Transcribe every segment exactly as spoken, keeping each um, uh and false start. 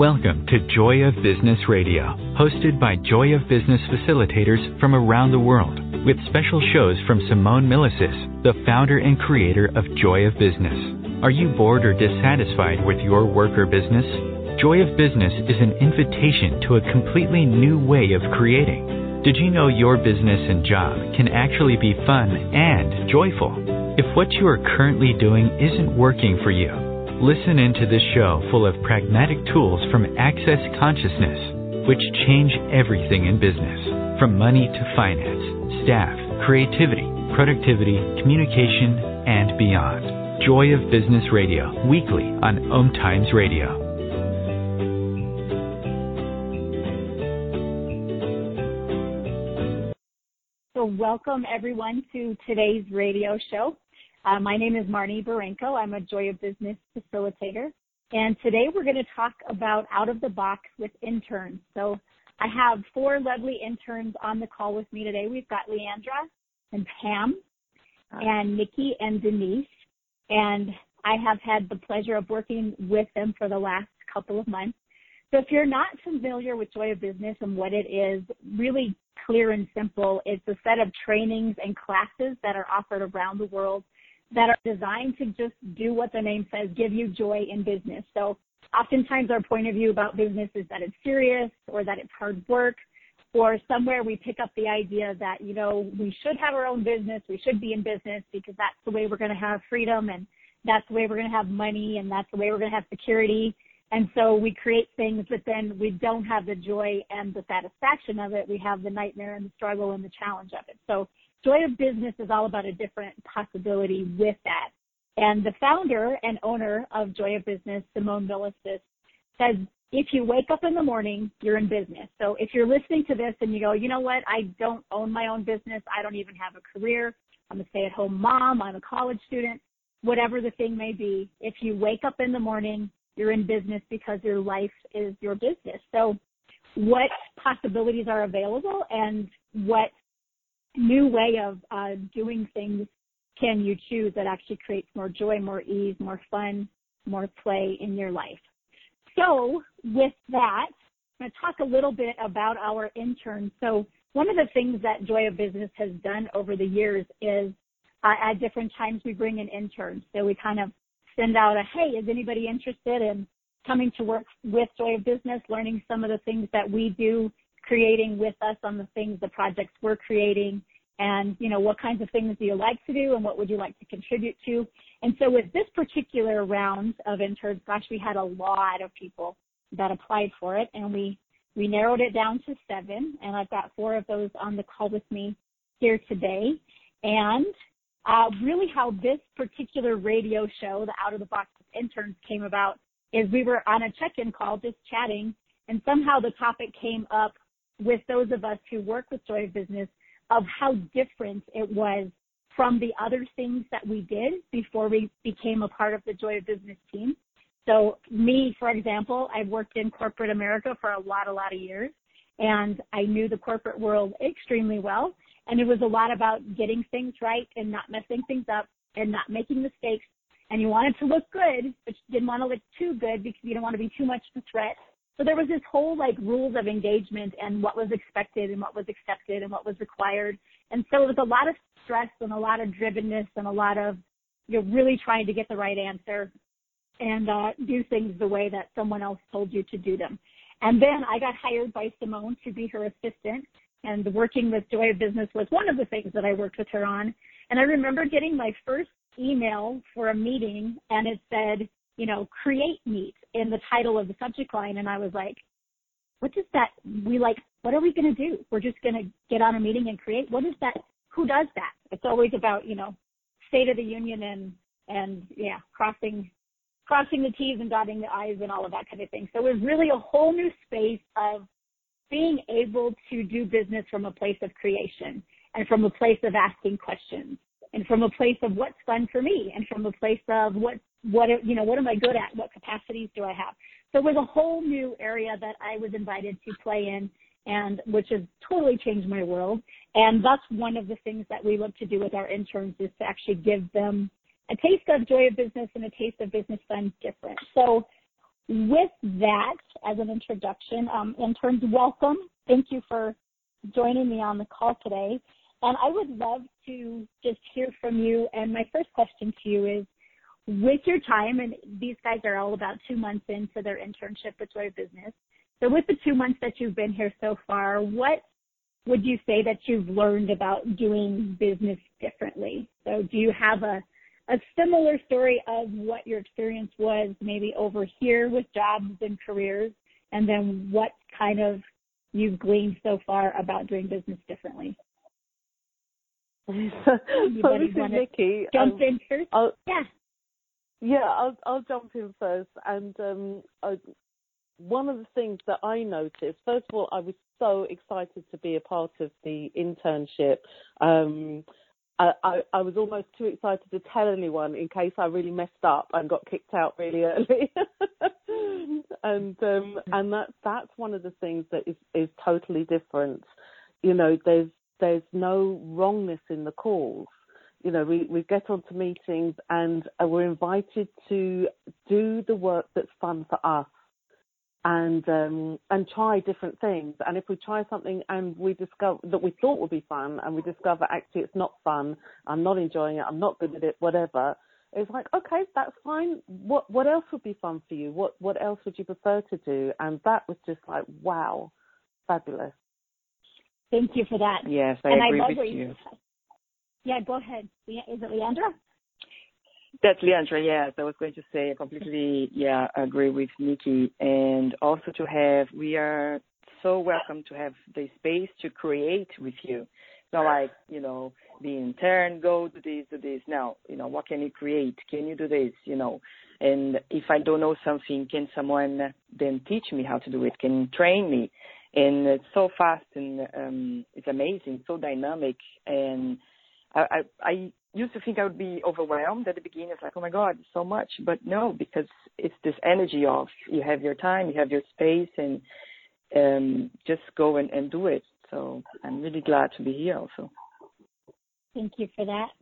Welcome to Joy of Business Radio, hosted by Joy of Business facilitators from around the world, with special shows from Simone Milasas, the founder and creator of Joy of Business. Are you bored or dissatisfied with your work or business? Joy of Business is an invitation to a completely new way of creating. Did you know your business and job can actually be fun and joyful? If what you are currently doing isn't working for you, listen into this show full of pragmatic tools from Access Consciousness, which change everything in business, from money to finance, staff, creativity, productivity, communication, and beyond. Joy of Business Radio, weekly on Om Times Radio. So welcome everyone to today's radio show. Uh, my name is Marnie Barenko. I'm a Joy of Business facilitator. And today we're going to talk about out of the box with interns. So I have four lovely interns on the call with me today. We've got Leandra and Pam and Nikki and Denise. And I have had the pleasure of working with them for the last couple of months. So if you're not familiar with Joy of Business and what it is, really clear and simple, it's a set of trainings and classes that are offered around the world that are designed to just do what the name says, give you joy in business. So oftentimes our point of view about business is that it's serious or that it's hard work, or somewhere we pick up the idea that, you know, we should have our own business, we should be in business because that's the way we're going to have freedom and that's the way we're going to have money and that's the way we're going to have security. And so we create things, but then we don't have the joy and the satisfaction of it. We have the nightmare and the struggle and the challenge of it. So Joy of Business is all about a different possibility with that. And the founder and owner of Joy of Business, Simone Milasas, says, if you wake up in the morning, you're in business. So if you're listening to this and you go, you know what, I don't own my own business, I don't even have a career, I'm a stay-at-home mom, I'm a college student, whatever the thing may be, if you wake up in the morning, you're in business because your life is your business. So what possibilities are available and what new way of uh, doing things can you choose that actually creates more joy, more ease, more fun, more play in your life? So with that, I'm going to talk a little bit about our interns. So one of the things that Joy of Business has done over the years is uh, at different times we bring in interns. So we kind of send out a, hey, is anybody interested in coming to work with Joy of Business, learning some of the things that we do, creating with us on the things, the projects we're creating, and, you know, what kinds of things do you like to do and what would you like to contribute to? And so with this particular round of interns, gosh, we had a lot of people that applied for it, and we, we narrowed it down to seven, and I've got four of those on the call with me here today. And uh, really how this particular radio show, the Out of the Box with Interns, came about is we were on a check-in call just chatting, and somehow the topic came up with those of us who work with Joy of Business of how different it was from the other things that we did before we became a part of the Joy of Business team. So me, for example, I've worked in corporate America for a lot, a lot of years, and I knew the corporate world extremely well, and it was a lot about getting things right and not messing things up and not making mistakes, and you wanted to look good, but you didn't want to look too good because you didn't want to be too much of a threat. So there was this whole like rules of engagement and what was expected and what was accepted and what was required. And so it was a lot of stress and a lot of drivenness and a lot of, you know, really trying to get the right answer and uh, do things the way that someone else told you to do them. And then I got hired by Simone to be her assistant, and working with Joy of Business was one of the things that I worked with her on. And I remember getting my first email for a meeting, and it said, you know, create meet in the title of the subject line. And I was like, what does that, we like, what are we going to do? We're just going to get on a meeting and create? What is that? Who does that? It's always about, you know, State of the Union and, and yeah, crossing, crossing the T's and dotting the I's and all of that kind of thing. So it was really a whole new space of being able to do business from a place of creation and from a place of asking questions and from a place of what's fun for me and from a place of what, what, you know, what am I good at? What capacities do I have? So it was a whole new area that I was invited to play in, and which has totally changed my world. And that's one of the things that we look to do with our interns is to actually give them a taste of Joy of Business and a taste of business fun different. So with that, as an introduction, um, interns, welcome. Thank you for joining me on the call today. And I would love to just hear from you. And my first question to you is, with your time, and these guys are all about two months into their internship with Joy of Business. So with the two months that you've been here so far, what would you say that you've learned about doing business differently? So do you have a, a similar story of what your experience was maybe over here with jobs and careers, and then what kind of you've gleaned so far about doing business differently? so, so this is Nikki. Jump um, in first? I'll, yeah. Yeah, I'll, I'll jump in first. And um, I, one of the things that I noticed, first of all, I was so excited to be a part of the internship. Um, I, I, I was almost too excited to tell anyone in case I really messed up and got kicked out really early. and um, and that that's one of the things that is, is totally different. You know, there's there's no wrongness in the calls. You know, we, we get onto meetings and we're invited to do the work that's fun for us and um, and try different things. And if we try something and we discover that we thought would be fun and we discover actually it's not fun, I'm not enjoying it, I'm not good at it, whatever, it's like, okay, that's fine. What what else would be fun for you? What what else would you prefer to do? And that was just like, wow, fabulous. Thank you for that. Yes, I and agree I love with what you. you Yeah, go ahead. Is it Leandra? That's Leandra, yes. I was going to say I completely, yeah, agree with Nikki. And also to have, we are so welcome to have the space to create with you. It's not like, you know, the intern, go do this, do this. No, you know, what can you create? Can you do this, you know? And if I don't know something, can someone then teach me how to do it, can train me? And it's so fast and um, it's amazing, so dynamic. And I, I, I used to think I would be overwhelmed at the beginning. It's like, oh, my God, so much. But no, because it's this energy of you have your time, you have your space, and um, just go and, and do it. So I'm really glad to be here also. Thank you for that.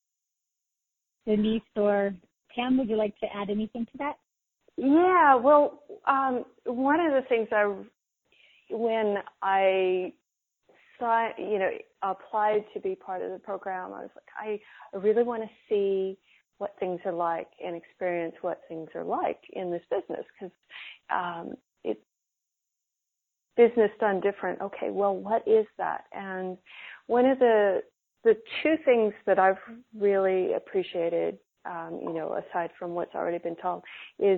Denise or Pam, would you like to add anything to that? Yeah, well, um, one of the things I, when I saw, you know, applied to be part of the program, I was like, I, I really want to see what things are like and experience what things are like in this business, because um, it's business done different. Okay, well, what is that? And one of the the two things that I've really appreciated, um, you know, aside from what's already been told, is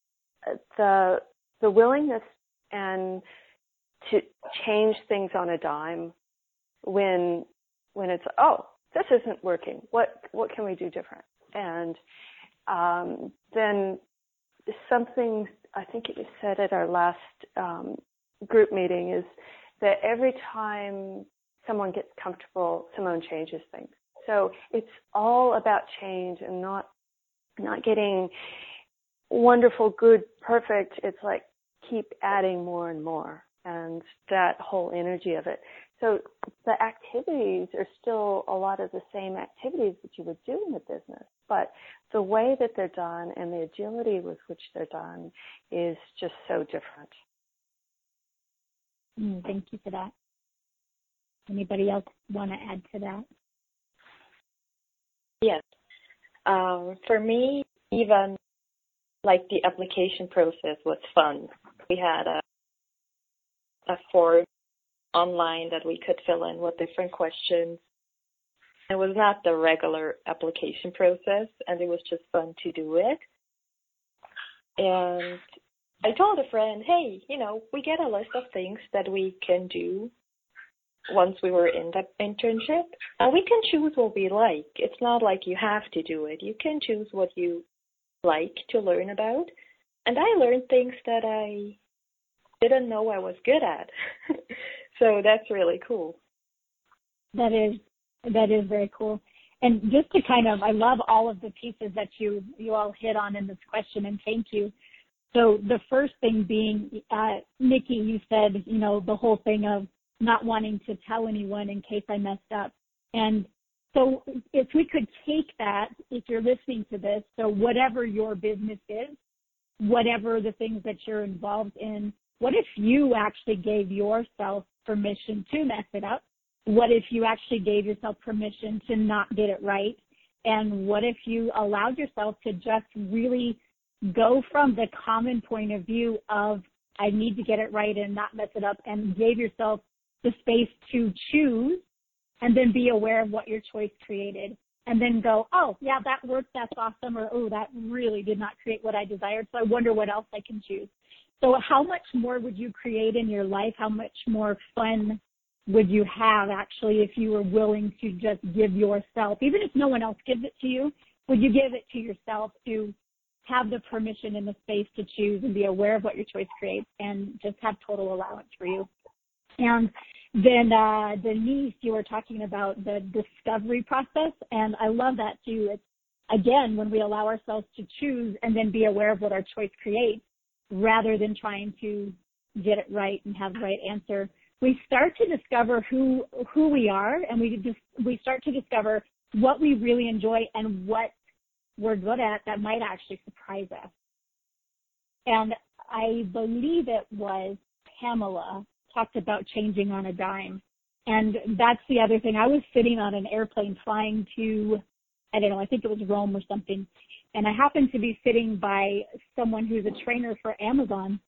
the the willingness and to change things on a dime when when it's, oh, this isn't working. What what can we do different? And um, then something I think it was said at our last um, group meeting is that every time someone gets comfortable, Simone changes things. So it's all about change and not not getting wonderful, good, perfect. It's like keep adding more and more, and that whole energy of it. So the activities are still a lot of the same activities that you would do in a business, but the way that they're done and the agility with which they're done is just so different. Mm, thank you for that. Anybody else want to add to that? Yes. Um, for me, even like the application process was fun. We had a, a form online that we could fill in with different questions. It was not the regular application process, and it was just fun to do it. And I told a friend, hey, you know, we get a list of things that we can do once we were in that internship, and we can choose what we like. It's not like you have to do it. You can choose what you like to learn about. And I learned things that I didn't know I was good at. So that's really cool. That is, that is very cool. And just to kind of, I love all of the pieces that you, you all hit on in this question, and thank you. So the first thing being, uh, Nikki, you said, you know, the whole thing of not wanting to tell anyone in case I messed up. And so if we could take that, if you're listening to this, so whatever your business is, whatever the things that you're involved in, what if you actually gave yourself permission to mess it up? What if you actually gave yourself permission to not get it right? And what if you allowed yourself to just really go from the common point of view of, I need to get it right and not mess it up, and gave yourself the space to choose and then be aware of what your choice created, and then go, oh, yeah, that worked, that's awesome, or, oh, that really did not create what I desired, so I wonder what else I can choose. So how much more would you create in your life? How much more fun would you have, actually, if you were willing to just give yourself, even if no one else gives it to you, would you give it to yourself to have the permission and the space to choose and be aware of what your choice creates and just have total allowance for you? And then uh, Denise, you were talking about the discovery process, and I love that too. It's, again, when we allow ourselves to choose and then be aware of what our choice creates, rather than trying to get it right and have the right answer, we start to discover who who we are, and we just we start to discover what we really enjoy and what we're good at that might actually surprise us. And I believe it was Pamela talked about changing on a dime. And that's the other thing. I was sitting on an airplane flying to, I don't know, I think it was Rome or something. And I happened to be sitting by someone who's a trainer for Amazon.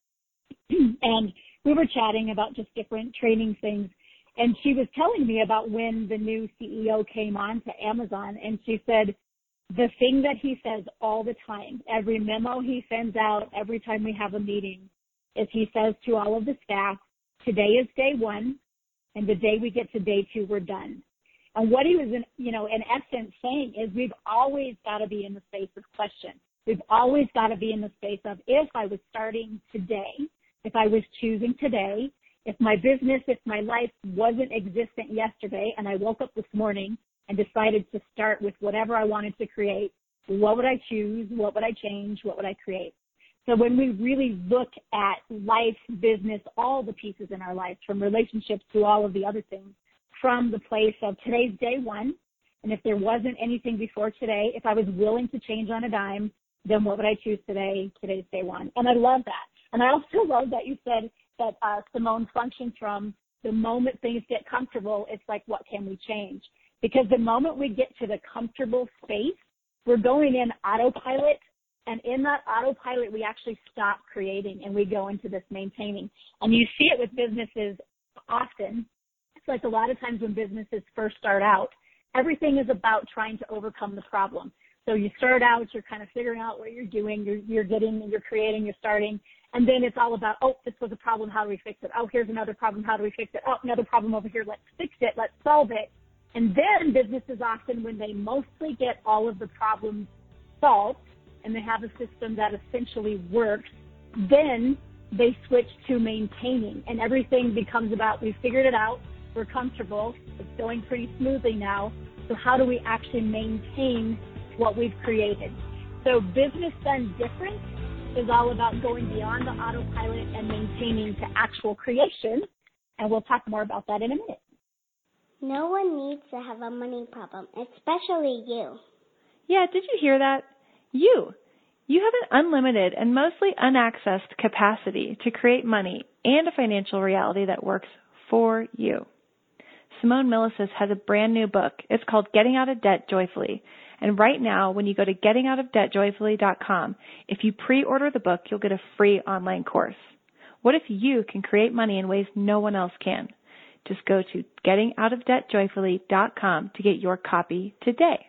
And we were chatting about just different training things. And she was telling me about when the new C E O came on to Amazon. And she said, the thing that he says all the time, every memo he sends out, every time we have a meeting, is he says to all of the staff, today is day one, and the day we get to day two, we're done. And what he was, in, you know, in essence saying is we've always got to be in the space of question. We've always got to be in the space of, if I was starting today, if I was choosing today, if my business, if my life wasn't existent yesterday, and I woke up this morning and decided to start with whatever I wanted to create, what would I choose? What would I change? What would I create? So when we really look at life, business, all the pieces in our life, from relationships to all of the other things, from the place of today's day one, and if there wasn't anything before today, if I was willing to change on a dime, then what would I choose today? Today's day one. And I love that. And I also love that you said that uh, Simone functions from the moment things get comfortable, it's like, what can we change? Because the moment we get to the comfortable space, we're going in autopilot. And in that autopilot, we actually stop creating and we go into this maintaining. And you see it with businesses often. It's like a lot of times when businesses first start out, everything is about trying to overcome the problem. So you start out, you're kind of figuring out what you're doing, you're, you're getting, you're creating, you're starting. And then it's all about, oh, this was a problem, how do we fix it? Oh, here's another problem, how do we fix it? Oh, another problem over here, let's fix it, let's solve it. And then businesses often, when they mostly get all of the problems solved, and they have a system that essentially works, then they switch to maintaining. And everything becomes about, we figured it out, we're comfortable, it's going pretty smoothly now, so how do we actually maintain what we've created? So business done different is all about going beyond the autopilot and maintaining to actual creation, and we'll talk more about that in a minute. No one needs to have a money problem, especially you. Yeah, did you hear that? You. You have an unlimited and mostly unaccessed capacity to create money and a financial reality that works for you. Simone Milasas has a brand new book. It's called Getting Out of Debt Joyfully. And right now, when you go to getting out of debt joyfully dot com, if you pre-order the book, you'll get a free online course. What if you can create money in ways no one else can? Just go to getting out of debt joyfully dot com to get your copy today.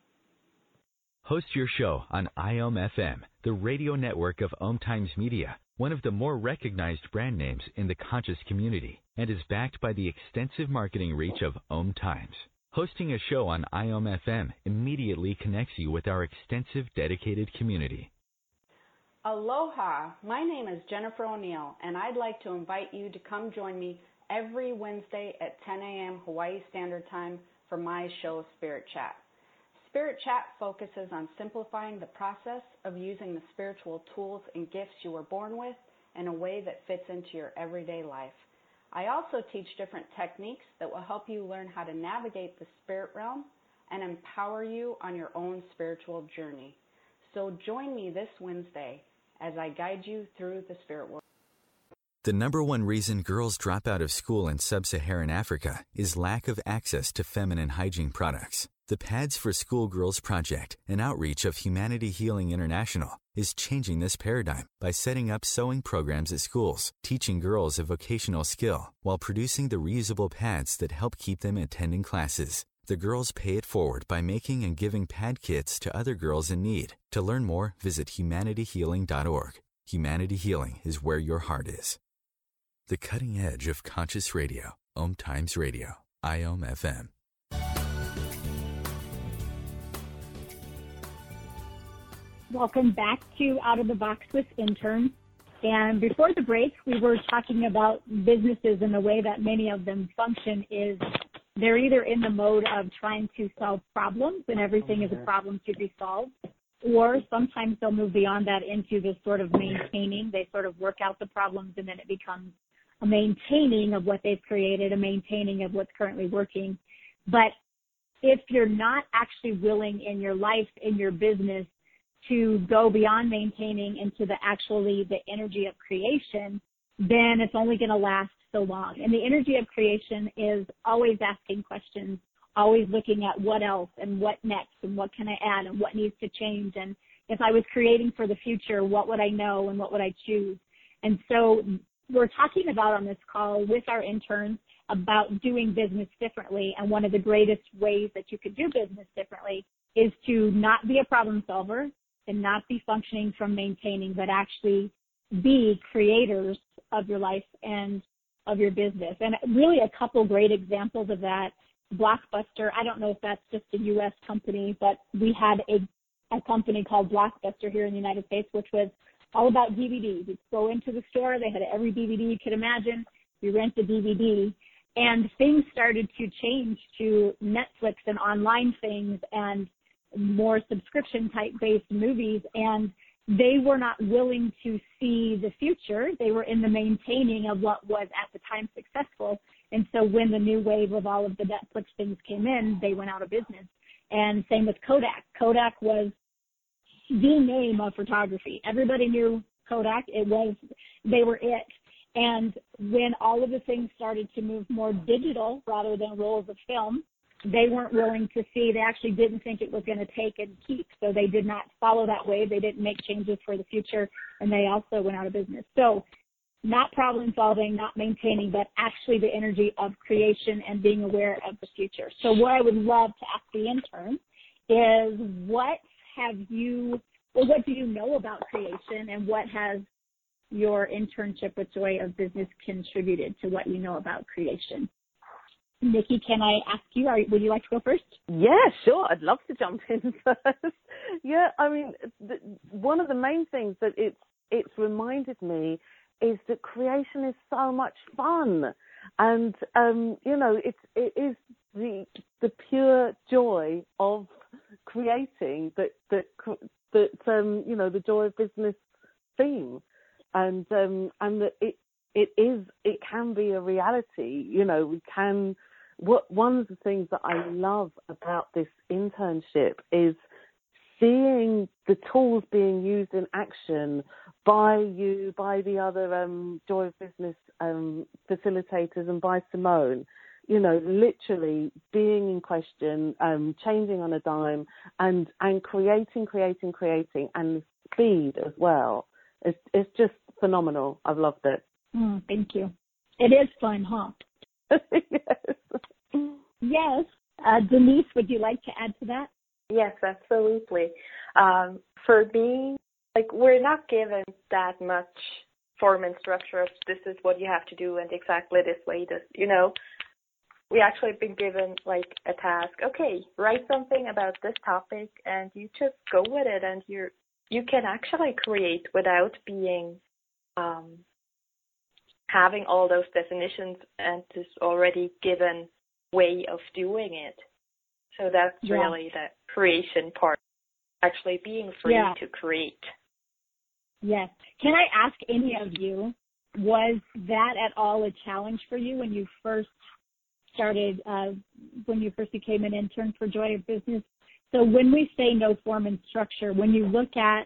Host your show on I O M F M, the radio network of Om Times Media, one of the more recognized brand names in the conscious community, and is backed by the extensive marketing reach of Om Times. Hosting a show on I O M F M immediately connects you with our extensive dedicated community. Aloha, my name is Jennifer O'Neill, and I'd like to invite you to come join me every Wednesday at ten a.m. Hawaii Standard Time for my show, Spirit Chat. Spirit Chat focuses on simplifying the process of using the spiritual tools and gifts you were born with in a way that fits into your everyday life. I also teach different techniques that will help you learn how to navigate the spirit realm and empower you on your own spiritual journey. So join me this Wednesday as I guide you through the spirit world. The number one reason girls drop out of school in sub-Saharan Africa is lack of access to feminine hygiene products. The Pads for Schoolgirls Project, an outreach of Humanity Healing International, is changing this paradigm by setting up sewing programs at schools, teaching girls a vocational skill while producing the reusable pads that help keep them attending classes. The girls pay it forward by making and giving pad kits to other girls in need. To learn more, visit humanity healing dot org. Humanity Healing is where your heart is. The cutting edge of conscious radio. Om Times Radio. I O M F M. Welcome back to Out of the Box with Interns. And before the break, we were talking about businesses and the way that many of them function is they're either in the mode of trying to solve problems and everything is a problem to be solved, or sometimes they'll move beyond that into this sort of maintaining. They sort of work out the problems and then it becomes a maintaining of what they've created, a maintaining of what's currently working. But if you're not actually willing in your life, in your business, to go beyond maintaining into the actually the energy of creation, then it's only going to last so long. And the energy of creation is always asking questions, always looking at what else and what next and what can I add and what needs to change. And if I was creating for the future, what would I know and what would I choose? And so we're talking about on this call with our interns about doing business differently. And one of the greatest ways that you could do business differently is to not be a problem solver and not be functioning from maintaining, but actually be creators of your life and of your business. And really a couple great examples of that. Blockbuster, I don't know if that's just a U S company, but we had a, a company called Blockbuster here in the United States, which was all about D V Ds. You'd go into the store, they had every D V D you could imagine. You rent the D V D. And things started to change to Netflix and online things and more subscription type based movies, and they were not willing to see the future. They were in the maintaining of what was at the time successful. And so when the new wave of all of the Netflix things came in, they went out of business. And same with Kodak. Kodak was the name of photography. Everybody knew Kodak. It was, they were it. And when all of the things started to move more digital rather than rolls of film, they weren't willing to see, they actually didn't think it was going to take and keep, so they did not follow that wave. They didn't make changes for the future, and they also went out of business. So not problem solving, not maintaining, but actually the energy of creation and being aware of the future. So what I would love to ask the intern is what have you, or what do you know about creation, and what has your internship with Joy of Business contributed to what you know about creation? Nikki, can I ask you, are, would you like to go first? Yeah, sure. I'd love to jump in first. yeah, I mean, the, one of the main things that it's it's reminded me is that creation is so much fun, and um, you know, it's it is the the pure joy of creating that that that um, you know, the Joy of Business theme, and um, and that it. It is, it can be a reality. You know, we can, what, one of the things that I love about this internship is seeing the tools being used in action by you, by the other um, Joy of Business um, facilitators, and by Simone. You know, literally being in question, um, changing on a dime, and, and creating, creating, creating, and speed as well. It's, it's just phenomenal. I've loved it. Mm, thank you. It is fun, huh? Yes. Yes. Uh, Denise, would you like to add to that? Yes, absolutely. Um, for me, like, we're not given that much form and structure of this is what you have to do and exactly this way. This, you know, we actually have been given like a task. Okay, write something about this topic, and you just go with it, and you you can actually create without being um, having all those definitions and this already given way of doing it. So that's yeah. really the creation part, actually being free yeah. to create. Yes. Can I ask any of you, was that at all a challenge for you when you first started, uh, when you first became an intern for Joy of Business? So when we say no form and structure, when you look at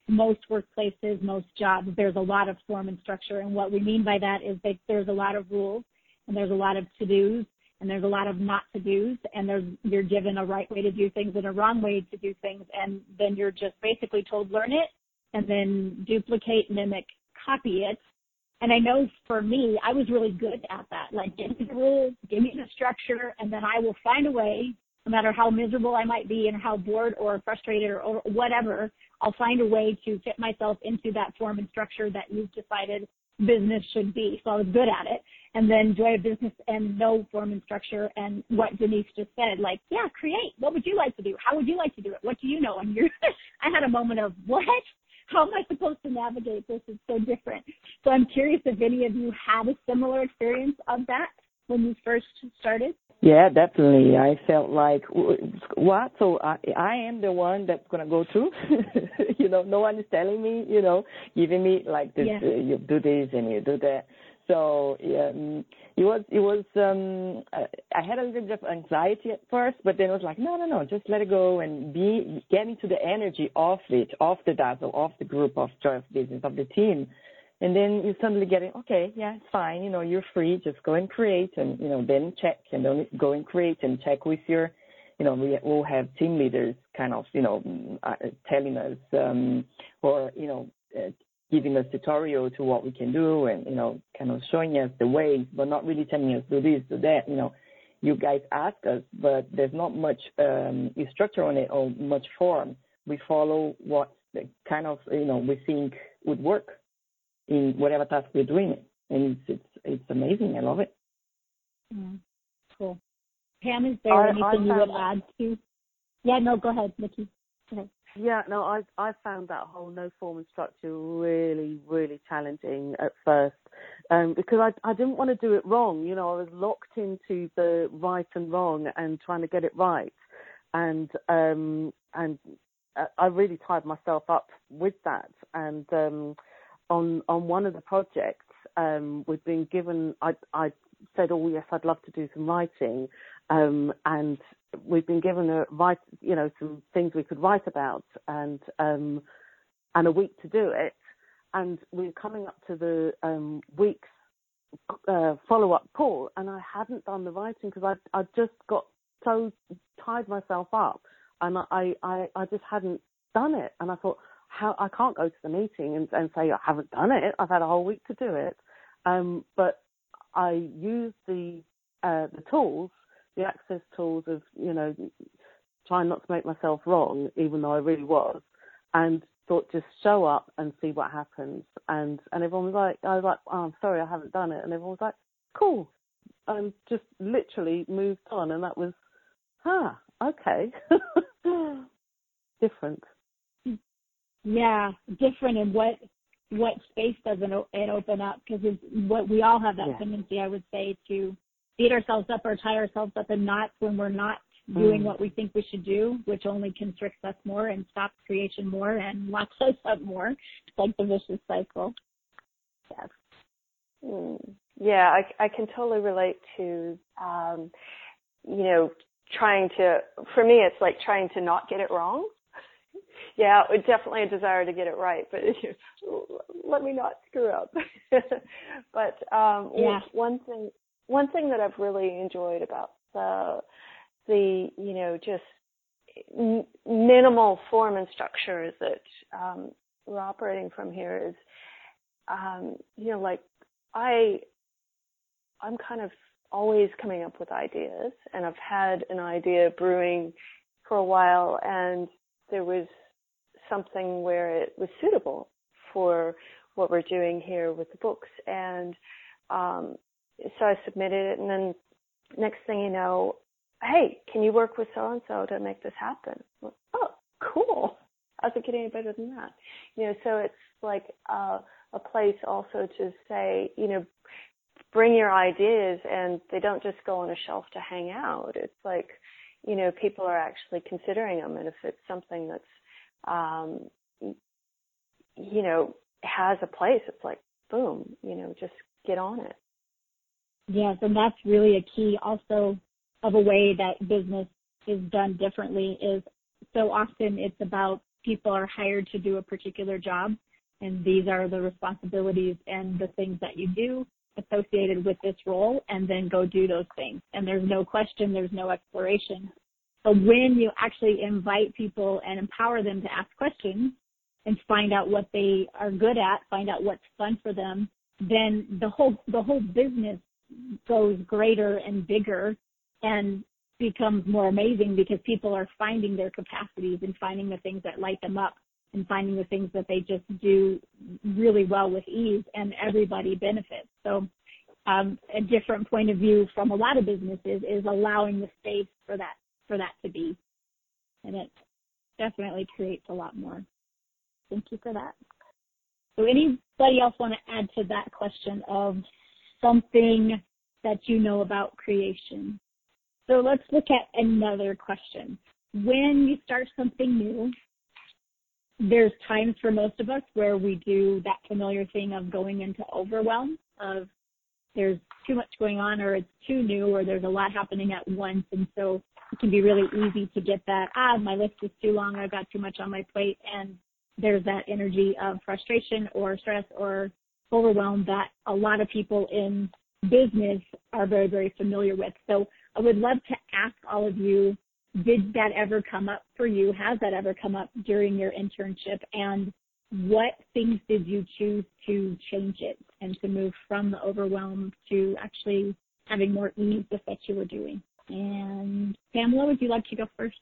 most workplaces, most jobs, there's a lot of form and structure. And what we mean by that is that there's a lot of rules and there's a lot of to-dos and there's a lot of not to-dos, and there's, you're given a right way to do things and a wrong way to do things, and then you're just basically told, learn it, and then duplicate, mimic, copy it. And I know for me, I was really good at that. Like, give me the rules, give me the structure, and then I will find a way, no matter how miserable I might be and how bored or frustrated or, or whatever, I'll find a way to fit myself into that form and structure that you've decided business should be. So I was good at it. And then Joy of Business and no form and structure, and what Denise just said, like, yeah, create. What would you like to do? How would you like to do it? What do you know? And you're, I had a moment of, what? How am I supposed to navigate this? It's so different. So I'm curious if any of you had a similar experience of that when you first started. Yeah, definitely. I felt like, what? So I, I am the one that's going to go through? You know, no one is telling me, you know, giving me like this, yeah. uh, you do this and you do that. So yeah, it was, it was, um, I had a little bit of anxiety at first, but then it was like, no, no, no, just let it go and be, get into the energy of it, of the dazzle, of the group, of Joy of Business, of the team. And then you suddenly get it, okay, yeah, it's fine, you know, you're free, just go and create and, you know, then check and then go and create and check with your, you know, we will have team leaders kind of, you know, uh, telling us um, or, you know, uh, giving us tutorial to what we can do and, you know, kind of showing us the ways, but not really telling us do this, do that, you know. You guys ask us, but there's not much um, structure on it or much form. We follow what the kind of, you know, we think would work in whatever task we're doing, and it's it's, it's amazing. I love it. Mm, cool. Pam, is there I, anything I you would that, add to? Yeah, no, go ahead, Nikki. Go ahead. Yeah, no, I I found that whole no form and structure really, really challenging at first, um, because I I didn't want to do it wrong. You know, I was locked into the right and wrong and trying to get it right, and um and I really tied myself up with that, and um. On on one of the projects, um, we'd been given, I, I said, oh, yes, I'd love to do some writing, um, and we'd been given a write, you know, some things we could write about, and um, and a week to do it, and we were coming up to the um, week's uh, follow-up call, and I hadn't done the writing because I I just got so tied myself up, and I, I, I just hadn't done it, and I thought, How I can't go to the meeting and, and say I haven't done it. I've had a whole week to do it, um, but I used the uh, the tools, the access tools of you know trying not to make myself wrong, even though I really was, and thought just show up and see what happens. And and everyone was like, I was like, oh, I'm sorry, I haven't done it, and everyone was like, cool, and just literally moved on, and that was, huh, okay, different. Yeah, different in what what space does it, it open up? Because what we all have that yeah. tendency, I would say, to beat ourselves up or tie ourselves up in knots when we're not mm. doing what we think we should do, which only constricts us more and stops creation more and locks us up more. It's like the vicious cycle. Yes. Mm. Yeah, I, I can totally relate to, um, you know, trying to. For me, it's like trying to not get it wrong. Yeah, it's definitely a desire to get it right, but let me not screw up. But um, yeah. one thing, one thing that I've really enjoyed about the, the you know, just m- minimal form and structure that um, we're operating from here is, um, you know, like I, I'm kind of always coming up with ideas, and I've had an idea brewing for a while, and there was something where it was suitable for what we're doing here with the books. And um, so I submitted it, and then next thing you know, hey, can you work with so-and-so to make this happen? Well, oh, cool. How's it get any better than that? You know, so it's like uh, a place also to say, you know, bring your ideas, and they don't just go on a shelf to hang out. It's like, you know, people are actually considering them, and if it's something that's Um, you know, has a place, it's like, boom, you know, just get on it. Yes, and that's really a key also of a way that business is done differently is so often it's about people are hired to do a particular job, and these are the responsibilities and the things that you do associated with this role, and then go do those things. And there's no question, there's no exploration. So when you actually invite people and empower them to ask questions and find out what they are good at, find out what's fun for them, then the whole the whole business goes greater and bigger and becomes more amazing, because people are finding their capacities and finding the things that light them up and finding the things that they just do really well with ease, and everybody benefits. So um, a different point of view from a lot of businesses is allowing the space for that for that to be. And it definitely creates a lot more. Thank you for that. So anybody else want to add to that question of something that you know about creation? So let's look at another question. When you start something new, there's times for most of us where we do that familiar thing of going into overwhelm, of there's too much going on, or it's too new, or there's a lot happening at once. And so it can be really easy to get that, ah, my list is too long, I've got too much on my plate, and there's that energy of frustration or stress or overwhelm that a lot of people in business are very, very familiar with. So I would love to ask all of you, did that ever come up for you? Has that ever come up during your internship? And what things did you choose to change it and to move from the overwhelm to actually having more ease with what you were doing? And Pamela, would you like to go first?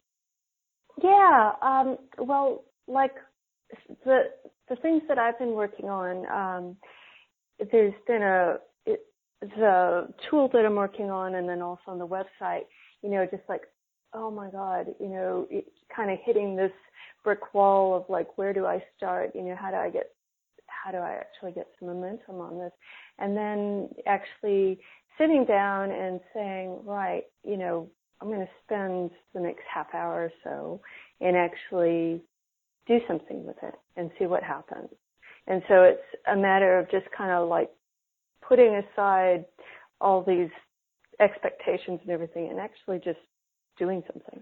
Yeah, um, well, like the the things that I've been working on, um, there's been a it, the tool that I'm working on, and then also on the website, you know, just like, oh my God, you know, it, kind of hitting this brick wall of like, where do I start? You know, how do I get, how do I actually get some momentum on this? And then actually sitting down and saying, right, you know, I'm going to spend the next half hour or so and actually do something with it and see what happens. And so it's a matter of just kind of like putting aside all these expectations and everything and actually just doing something.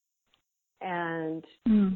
And mm.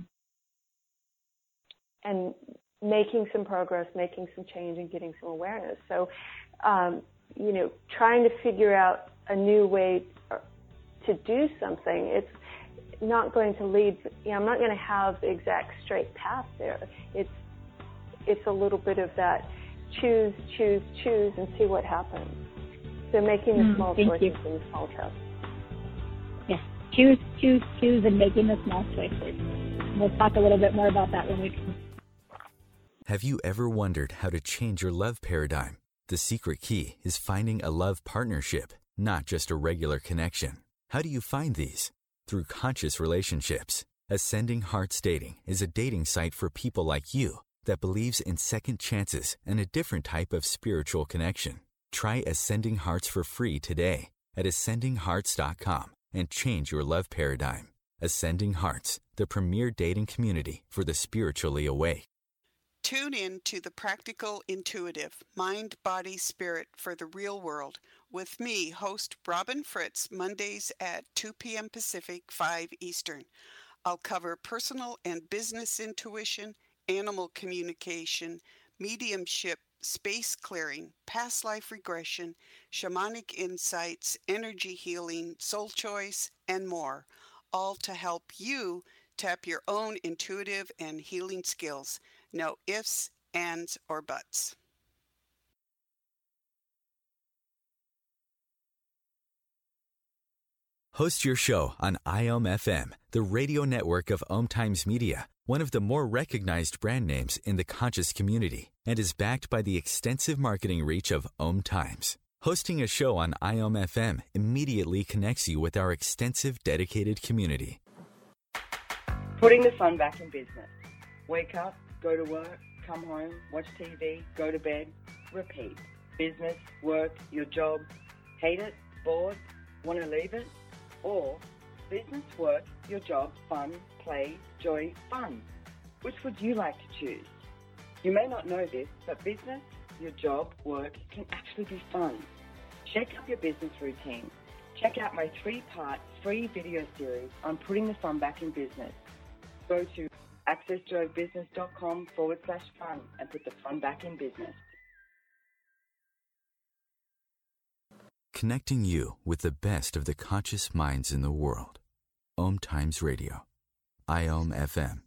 and making some progress, making some change, and getting some awareness. So, um, you know, trying to figure out a new way to do something, it's not going to lead, you know, I'm not going to have the exact straight path there. It's it's a little bit of that choose, choose, choose, and see what happens. So making the mm, small choices you. and the small steps. Yes, choose, choose, choose, and making the small choices. We'll talk a little bit more about that when we come. Have you ever wondered how to change your love paradigm? The secret key is finding a love partnership, not just a regular connection. How do you find these? Through conscious relationships. Ascending Hearts Dating is a dating site for people like you that believes in second chances and a different type of spiritual connection. Try Ascending Hearts for free today at ascending hearts dot com and change your love paradigm. Ascending Hearts, the premier dating community for the spiritually awake. Tune in to the Practical Intuitive, Mind, Body, Spirit for the Real World with me, host Robin Fritz, Mondays at two p.m. Pacific, five Eastern. I'll cover personal and business intuition, animal communication, mediumship, space clearing, past life regression, shamanic insights, energy healing, soul choice, and more, all to help you tap your own intuitive and healing skills. No ifs, ands, or buts. Host your show on I O M F M, the radio network of Om Times Media, one of the more recognized brand names in the conscious community, and is backed by the extensive marketing reach of Om Times. Hosting a show on I O M F M immediately connects you with our extensive dedicated community. Putting the fun back in business. Wake up, go to work, come home, watch T V, go to bed, repeat. Business, work, your job, hate it, bored, want to leave it? Or business, work, your job, fun, play, joy, fun. Which would you like to choose? You may not know this, but business, your job, work can actually be fun. Shake up your business routine. Check out my three-part free video series on putting the fun back in business. Go to Access joyofbusiness.com forward slash fun and put the fun back in business. Connecting you with the best of the conscious minds in the world. Om Times Radio. I O M F M.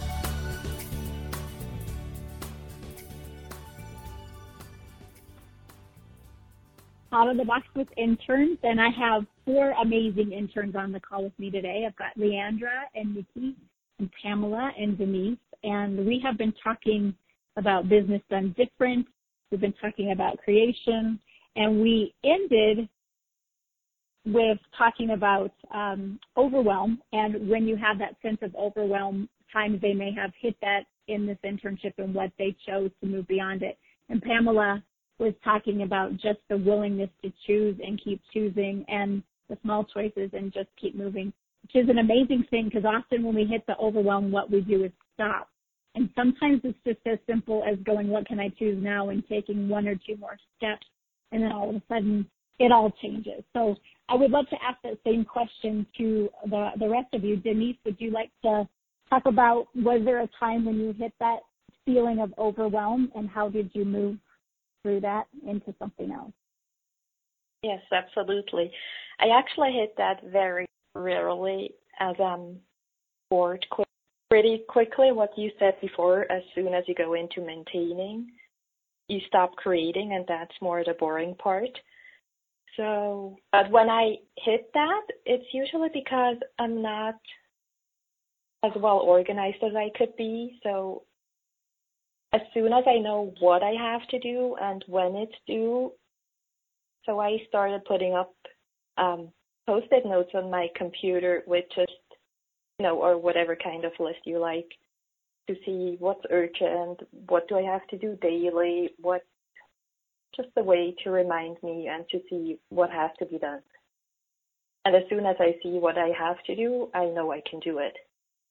Out of the Box with Interns, and I have four amazing interns on the call with me today. I've got Leandra and Nikki and Pamela and Denise, and we have been talking about business done different. We've been talking about creation, and we ended with talking about um, overwhelm, and when you have that sense of overwhelm, times they may have hit that in this internship and what they chose to move beyond it. And Pamela was talking about just the willingness to choose and keep choosing and the small choices and just keep moving, which is an amazing thing because often when we hit the overwhelm, what we do is stop. And sometimes it's just as simple as going, what can I choose now, and taking one or two more steps, and then all of a sudden it all changes. So I would love to ask that same question to the, the rest of you. Denise, would you like to talk about, was there a time when you hit that feeling of overwhelm, and how did you move through that into something else? Yes, absolutely. I actually hit that very rarely as I'm bored quick, pretty quickly. What you said before, as soon as you go into maintaining, you stop creating, and that's more the boring part. So, but when I hit that, it's usually because I'm not as well organized as I could be. So as soon as I know what I have to do and when it's due, so I started putting up um, Post-it notes on my computer with just, you know, or whatever kind of list you like, to see what's urgent, what do I have to do daily, what, just a way to remind me and to see what has to be done. And as soon as I see what I have to do, I know I can do it.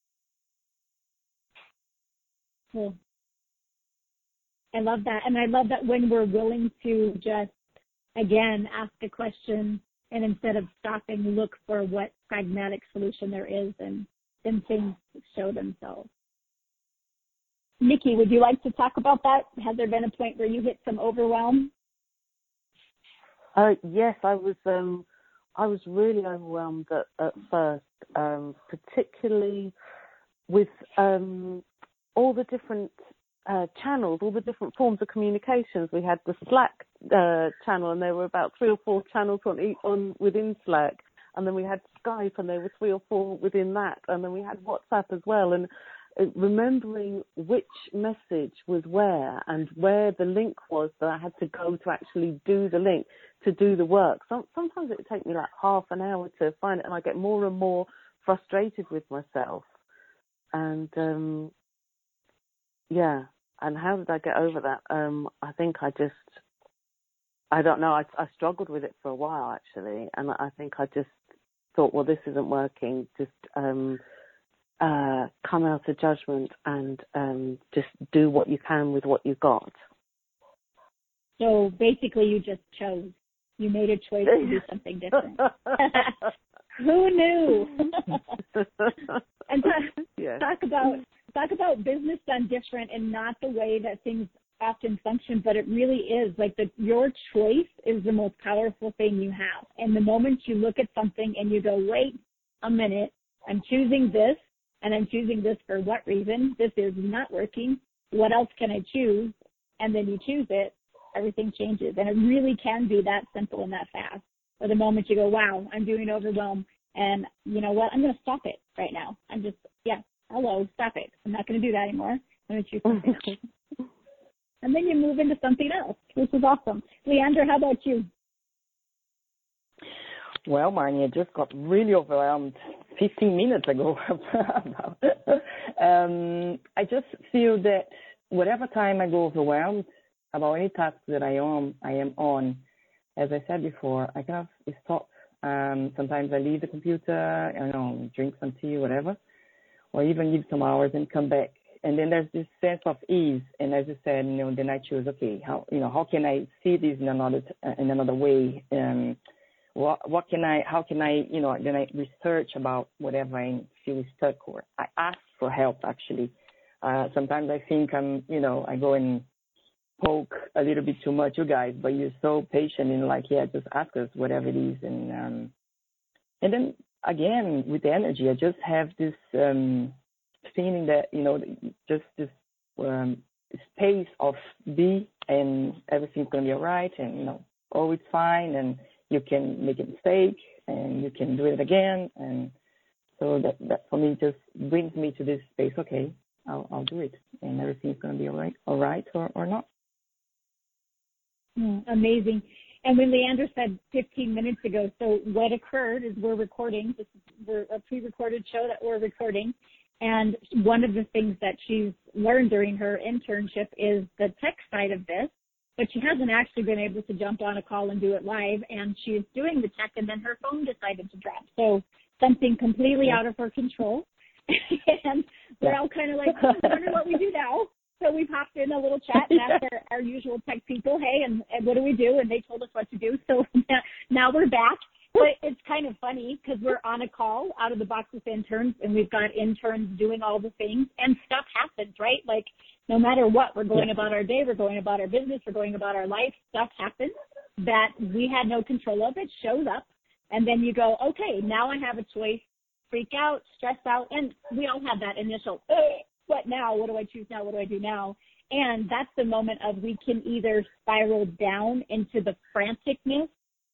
Cool. I love that. And I love that when we're willing to just, again, ask a question and instead of stopping, look for what pragmatic solution there is, and then things show themselves. Nikki, would you like to talk about that? Has there been a point where you hit some overwhelm? Uh, yes, I was. Um, I was really overwhelmed at, at first, um, particularly with um, all the different uh, channels, all the different forms of communications. We had the Slack uh, channel, and there were about three or four channels on, on within Slack, and then we had Skype, and there were three or four within that, and then we had WhatsApp as well, and remembering which message was where and where the link was that I had to go to actually do the link, to do the work. So, sometimes it would take me like half an hour to find it, and I get more and more frustrated with myself. And, um, yeah, and how did I get over that? Um, I think I just, I don't know, I, I struggled with it for a while, actually, and I think I just thought, well, this isn't working, just... Um, Uh, come out of judgment and um, just do what you can with what you've got. So basically you just chose. You made a choice to do something different. Who knew? And talk, yes. talk about talk about business done different, and not the way that things often function, but it really is. Like the, your choice is the most powerful thing you have. And the moment you look at something and you go, wait a minute, I'm choosing this, and I'm choosing this for what reason? This is not working. What else can I choose? And then you choose it, everything changes. And it really can be that simple and that fast. Or the moment you go, wow, I'm doing overwhelm, and you know what? I'm going to stop it right now. I'm just, yeah, hello, stop it. I'm not going to do that anymore. I'm going to choose something else. And then you move into something else, which is awesome. Leandra, how about you? Well, Marnie, I just got really overwhelmed fifteen minutes ago. um, I just feel that whatever time I go overwhelmed about any task that I am, I am on, as I said before, I kind of stop. Um, sometimes I leave the computer, I don't know, drink some tea, whatever, or even give some hours and come back. And then there's this sense of ease. And as I said, you know, then I choose, okay, how, you know, how can I see this in another, in another way? Um, What, what can I, how can I, you know, then I research about whatever I feel stuck, or I ask for help, actually. Uh, sometimes I think I'm, you know, I go and poke a little bit too much, you guys, but you're so patient and like, yeah, just ask us whatever it is. And, um, and then again, with the energy, I just have this, um, feeling that, you know, just this, um, space of be and everything's going to be all right. And, you know, oh, it's fine. And you can make a mistake and you can do it again. And so that, that for me just brings me to this space. Okay, I'll, I'll do it. And everything's going to be all right, all right or, or not. Mm, amazing. And when Leandra said fifteen minutes ago, so what occurred is we're recording, this is we're a pre-recorded show that we're recording, and one of the things that she's learned during her internship is the tech side of this, but she hasn't actually been able to jump on a call and do it live, and she's doing the tech, and then her phone decided to drop. So something completely out of her control, and we're all kind of like, oh, I wonder what we do now. So we popped in a little chat and asked our, our usual tech people, hey, and, and what do we do? And they told us what to do. So now we're back. But it's kind of funny because we're on a call out of the box with interns, and we've got interns doing all the things, and stuff happens, right? Like no matter what, we're going yeah. about our day, we're going about our business, we're going about our life. Stuff happens that we had no control of. It shows up, and then you go, okay, now I have a choice, freak out, stress out, and we all have that initial, what now? What do I choose now? What do I do now? And that's the moment of we can either spiral down into the franticness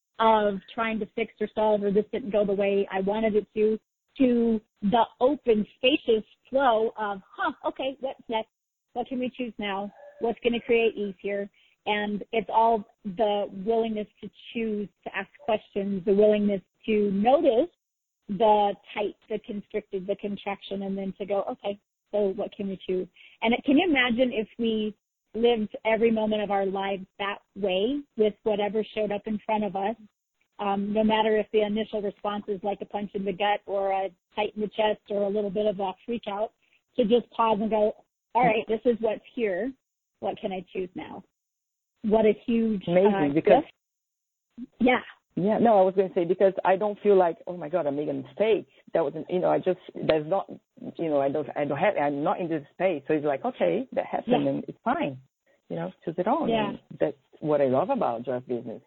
of trying to fix or solve, or this didn't go the way I wanted it to, to the open, spacious flow of, huh, okay, what's next? What can we choose now? What's going to create ease here? And it's all the willingness to choose, to ask questions, the willingness to notice the tight, the constricted, the contraction, and then to go, okay, so what can we choose? And it, can you imagine if we lived every moment of our lives that way with whatever showed up in front of us, um, no matter if the initial response is like a punch in the gut or a tight in the chest or a little bit of a freak out, to just pause and go, all right, this is what's here. What can I choose now? What a huge Amazing, uh, because gift. Yeah. Yeah, no, I was going to say, because I don't feel like, oh my God, I made a mistake. That wasn't, you know, I just, there's not, you know, I don't, I don't have, I'm not in this space. So it's like, okay, that happened yeah. and it's fine. You know, choose it on. Yeah. And that's what I love about Joy of Business.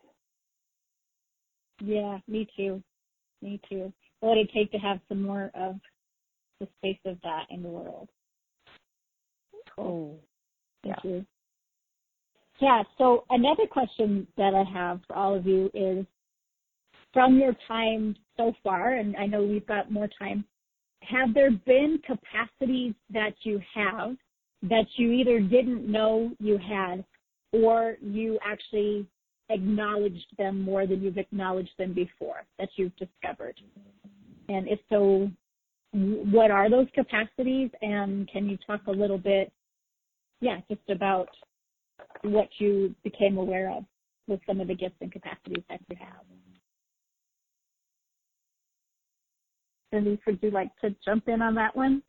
Yeah, me too. Me too. What would it take to have some more of the space of that in the world? Cool. Thank yeah. you. Yeah, so another question that I have for all of you is, from your time so far, and I know we've got more time, have there been capacities that you have that you either didn't know you had, or you actually acknowledged them more than you've acknowledged them before, that you've discovered? And if so, what are those capacities? And can you talk a little bit, yeah, just about what you became aware of with some of the gifts and capacities that you have? Denise, would you like to jump in on that one?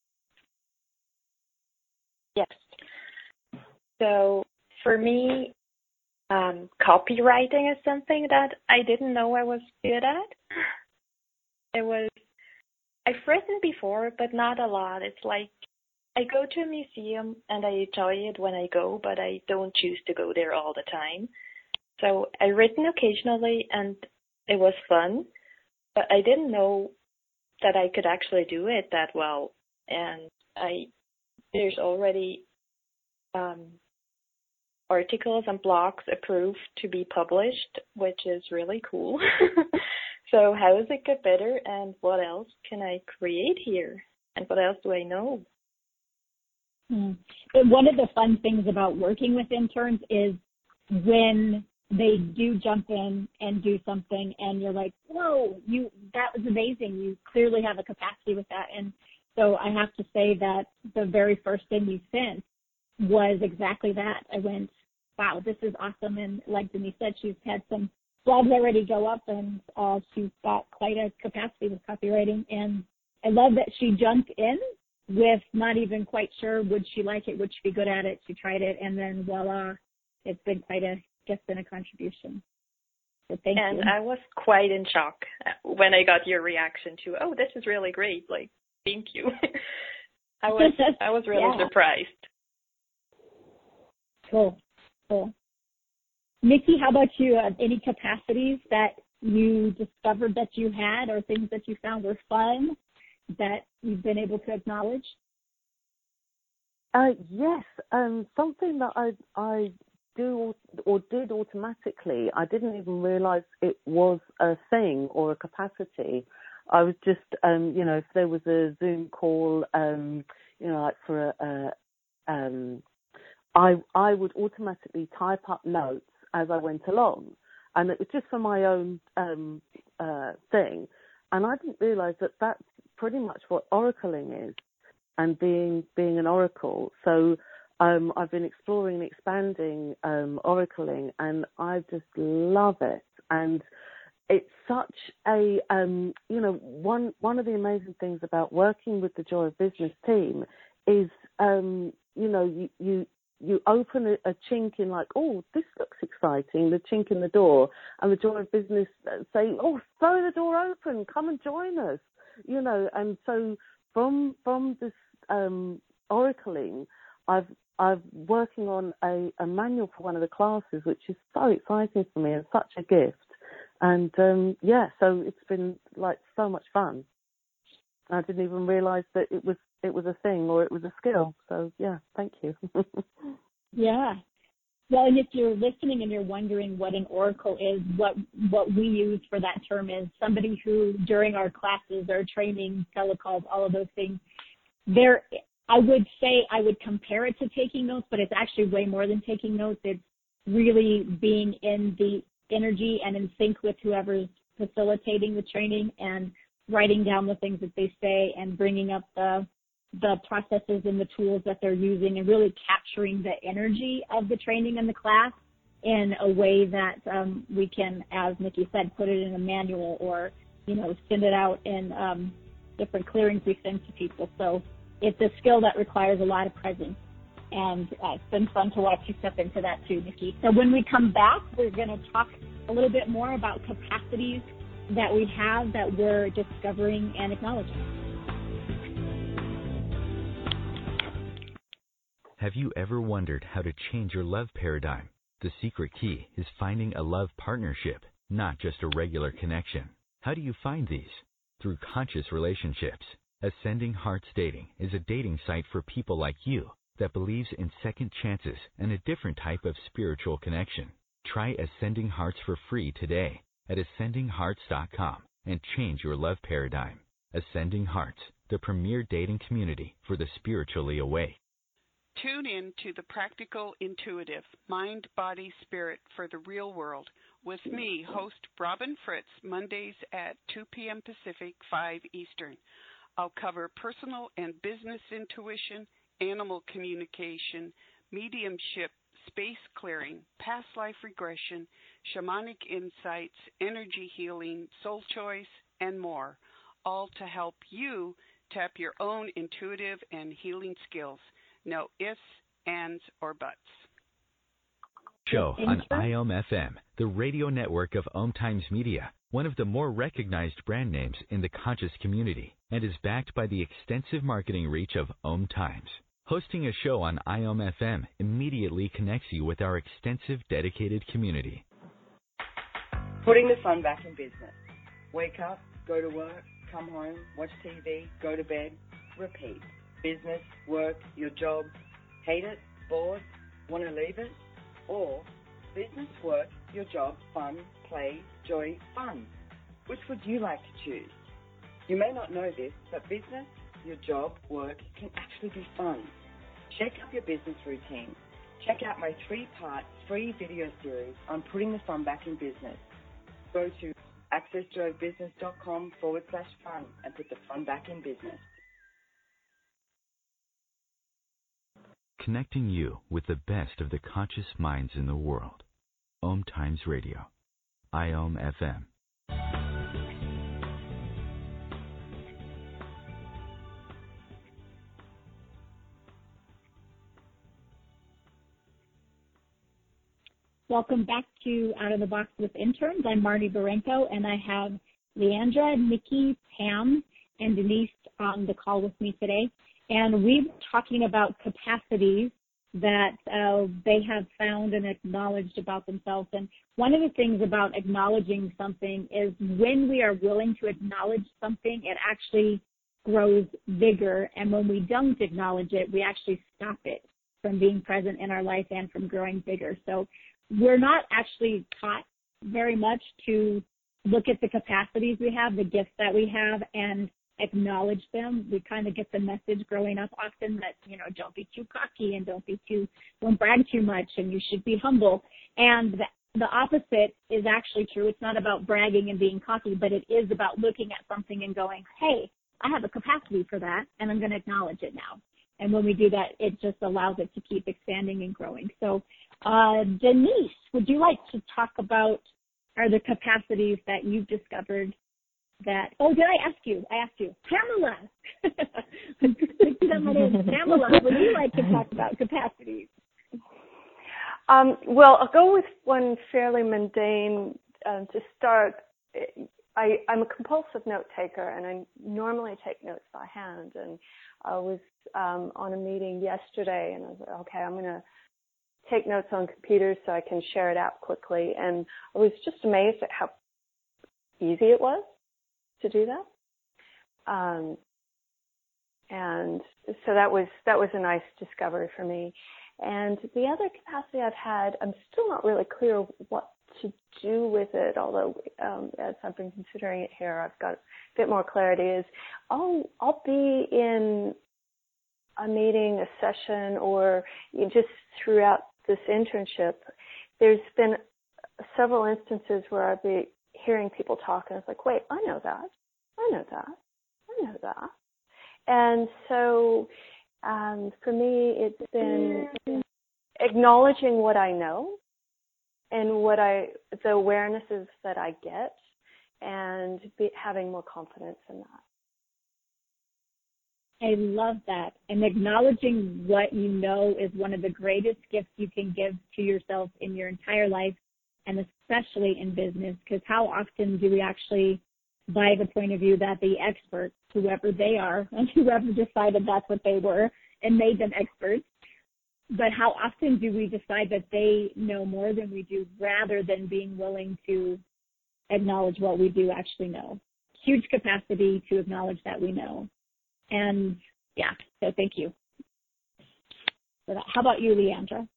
Yes. So for me, um, copywriting is something that I didn't know I was good at. It was, I've written before, but not a lot. It's like I go to a museum and I enjoy it when I go, but I don't choose to go there all the time. So I've written occasionally and it was fun, but I didn't know that I could actually do it that well. And I, there's already um, articles and blogs approved to be published, which is really cool. So how does it get better, and what else can I create here? And what else do I know? Hmm. But one of the fun things about working with interns is when they do jump in and do something and you're like, whoa, you, that was amazing. You clearly have a capacity with that. And so I have to say that the very first thing you sent was exactly that. I went, wow, this is awesome. And like Denise said, she's had some blogs already go up, and uh, she's got quite a capacity with copywriting. And I love that she jumped in with not even quite sure, would she like it, would she be good at it. She tried it, and then voila, it's been quite a gift and a contribution. So thank and you. And I was quite in shock when I got your reaction to, oh, this is really great. Like, thank you. I was I was really yeah. surprised. Cool, cool. Nikki, how about you? Uh, any capacities that you discovered that you had, or things that you found were fun that you've been able to acknowledge? Uh, yes, um, something that I I do or did automatically. I didn't even realise it was a thing or a capacity. I was just, um, you know, if there was a Zoom call, um, you know, like for a, a um, I I would automatically type up notes as I went along, and it was just for my own um, uh, thing. And I didn't realise that that's pretty much what oracling is, and being being an oracle. So um, I've been exploring and expanding um, oracling, and I just love it. And it's such a, um, you know, one one of the amazing things about working with the Joy of Business team is, um, you know, you, you you open a, a chink in like, oh, this looks exciting, the chink in the door, and the Joy of Business say, oh, throw the door open, come and join us, you know. And so from from this um, oracling, I've I'm working on a, a manual for one of the classes, which is so exciting for me and such a gift. And um, yeah, so it's been like so much fun. I didn't even realise that it was it was a thing or it was a skill. So yeah, thank you. Yeah. Well, and if you're listening and you're wondering what an oracle is, what what we use for that term is somebody who during our classes, our training, telecalls, all of those things, there. I would say I would compare it to taking notes, but it's actually way more than taking notes. It's really being in the energy and in sync with whoever's facilitating the training and writing down the things that they say and bringing up the the processes and the tools that they're using and really capturing the energy of the training and the class in a way that um, we can, as Nikki said, put it in a manual or, you know, send it out in um, different clearings we send to people. So it's a skill that requires a lot of presence, and uh, it's been fun to watch you step into that too, Nikki. So when we come back, we're going to talk a little bit more about capacities that we have that we're discovering and acknowledging. Have you ever wondered how to change your love paradigm? The secret key is finding a love partnership, not just a regular connection. How do you find these? Through conscious relationships. Ascending Hearts Dating is a dating site for people like you that believes in second chances and a different type of spiritual connection. Try Ascending Hearts for free today at ascending hearts dot com and change your love paradigm. Ascending Hearts, the premier dating community for the spiritually awake. Tune in to the Practical Intuitive, Mind, Body, Spirit for the Real World with me, host Robin Fritz, Mondays at two p.m. Pacific, five Eastern. I'll cover personal and business intuition, animal communication, mediumship, space clearing, past life regression, shamanic insights, energy healing, soul choice, and more, all to help you tap your own intuitive and healing skills. No ifs, ands, or buts. Show on I O M F M, the radio network of Om Times Media, one of the more recognized brand names in the conscious community, and is backed by the extensive marketing reach of Om Times. Hosting a show on I O M F M immediately connects you with our extensive dedicated community. Putting the fun back in business. Wake up, go to work, come home, watch T V, go to bed, repeat. Business, work, your job, hate it, bored, want to leave it? Or business, work, your job, fun, play, joy, fun. Which would you like to choose? You may not know this, but business, your job, work can actually be fun. Shake up your business routine. Check out my three-part free video series on putting the fun back in business. Go to accessjoybusiness.com forward slash fun and put the fun back in business. Connecting you with the best of the conscious minds in the world. Om Times Radio. I O M F M. Welcome back to Out of the Box with Interns. I'm Marnie Barenko, and I have Leandra, Nikki, Pam, and Denise on the call with me today. And we've been talking about capacities that uh, they have found and acknowledged about themselves. And one of the things about acknowledging something is when we are willing to acknowledge something, it actually grows bigger. And when we don't acknowledge it, we actually stop it from being present in our life and from growing bigger. So we're not actually taught very much to look at the capacities we have, the gifts that we have, and acknowledge them. We kind of get the message growing up often that, you know, don't be too cocky and don't be too, don't brag too much and you should be humble. And the, the opposite is actually true. It's not about bragging and being cocky, but it is about looking at something and going, hey, I have a capacity for that and I'm going to acknowledge it now. And when we do that, it just allows it to keep expanding and growing. So, uh, Denise, would you like to talk about are the capacities that you've discovered that, oh, did I ask you? I asked you. Pamela. Pamela, would you like to talk about capacities? Um, well, I'll go with one fairly mundane uh, to start. I, I'm a compulsive note taker, and I normally take notes by hand. And I was um, on a meeting yesterday, and I was like, okay, I'm going to take notes on computers so I can share it out quickly. And I was just amazed at how easy it was to do that. Um, and so that was that was a nice discovery for me. And the other capacity I've had, I'm still not really clear what to do with it, although um, as I've been considering it here, I've got a bit more clarity, is I'll, I'll be in a meeting, a session, or just throughout this internship, there's been several instances where I'll be hearing people talk, and it's like, wait, I know that, I know that, I know that. And so um, for me, it's been acknowledging what I know and what I, the awarenesses that I get, and be, having more confidence in that. I love that. And acknowledging what you know is one of the greatest gifts you can give to yourself in your entire life, and especially in business, because how often do we actually buy the point of view that the experts, whoever they are, and whoever decided that's what they were and made them experts, but how often do we decide that they know more than we do rather than being willing to acknowledge what we do actually know? Huge capacity to acknowledge that we know. And, yeah, so thank you. How about you, Leandra?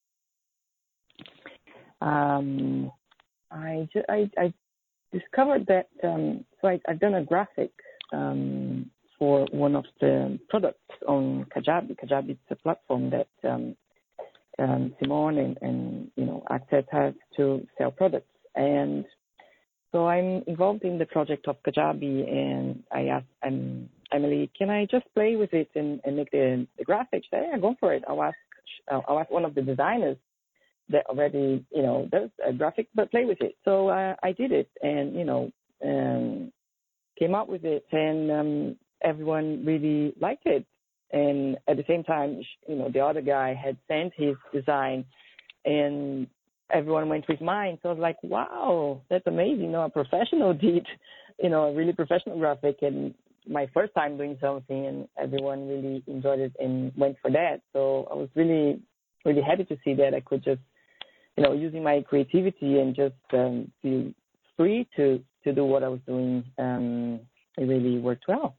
Um, I, ju- I, I discovered that, um, so I, I've done a graphic um, for one of the products on Kajabi. Kajabi is a platform that um, um, Simone and, and, you know, Access has to sell products. And so I'm involved in the project of Kajabi, and I asked um, Emily, can I just play with it and, and make the, the graphics? Yeah, go for it. I'll ask, I'll ask one of the designers that already, you know, does a graphic, but play with it. So uh, I did it, and, you know, um, came up with it, and um, everyone really liked it. And at the same time, you know, the other guy had sent his design, and everyone went with mine. So I was like, wow, that's amazing. You know, a professional did, you know, a really professional graphic, and my first time doing something, and everyone really enjoyed it and went for that. So I was really, really happy to see that I could just, you know, using my creativity and just um, feel free to, to do what I was doing. Um, it really worked well.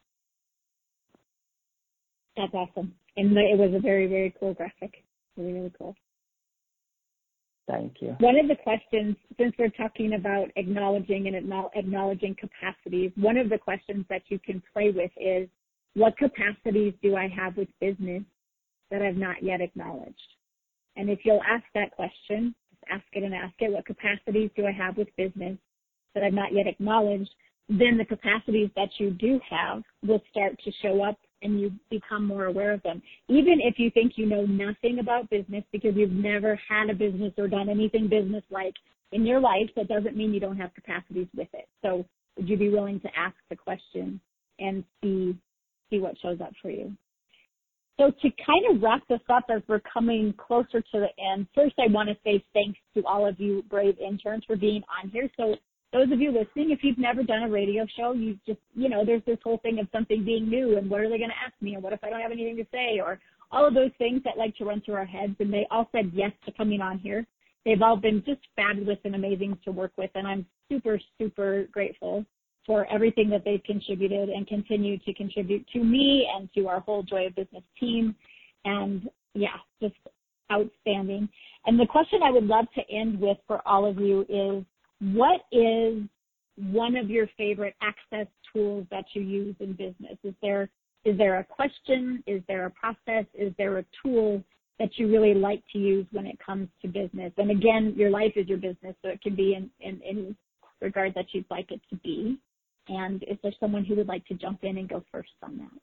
That's awesome. And it was a very, very cool graphic. Really, really cool. Thank you. One of the questions, since we're talking about acknowledging and acknowledging capacities, one of the questions that you can play with is, what capacities do I have with business that I've not yet acknowledged? And if you'll ask that question, just ask it and ask it, what capacities do I have with business that I've not yet acknowledged? Then the capacities that you do have will start to show up, and you become more aware of them. Even if you think you know nothing about business because you've never had a business or done anything business-like in your life, that doesn't mean you don't have capacities with it. So would you be willing to ask the question and see see what shows up for you? So to kind of wrap this up as we're coming closer to the end, first I want to say thanks to all of you brave interns for being on here. So those of you listening, if you've never done a radio show, you just, you know, there's this whole thing of something being new and what are they going to ask me and what if I don't have anything to say, or all of those things that like to run through our heads. And they all said yes to coming on here. They've all been just fabulous and amazing to work with. And I'm super, super grateful for everything that they've contributed and continue to contribute to me and to our whole Joy of Business team. And yeah, just outstanding. And the question I would love to end with for all of you is, what is one of your favorite access tools that you use in business? Is there is there a question? Is there a process? Is there a tool that you really like to use when it comes to business? And again, your life is your business, so it can be in, in any regard that you'd like it to be. And is there someone who would like to jump in and go first on that?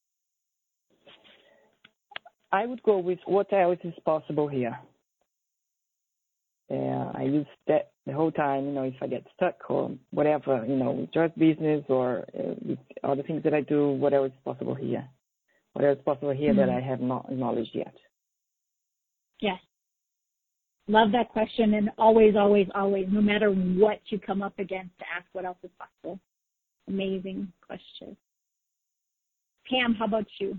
I would go with what else is possible here. Uh, I use that the whole time, you know, if I get stuck or whatever, you know, just business or uh, with other things that I do, what else is possible here? What else is possible here mm-hmm. that I have not acknowledged yet? Yes. Love that question, and always, always, always, no matter what you come up against, to ask what else is possible. Amazing question. Pam, how about you?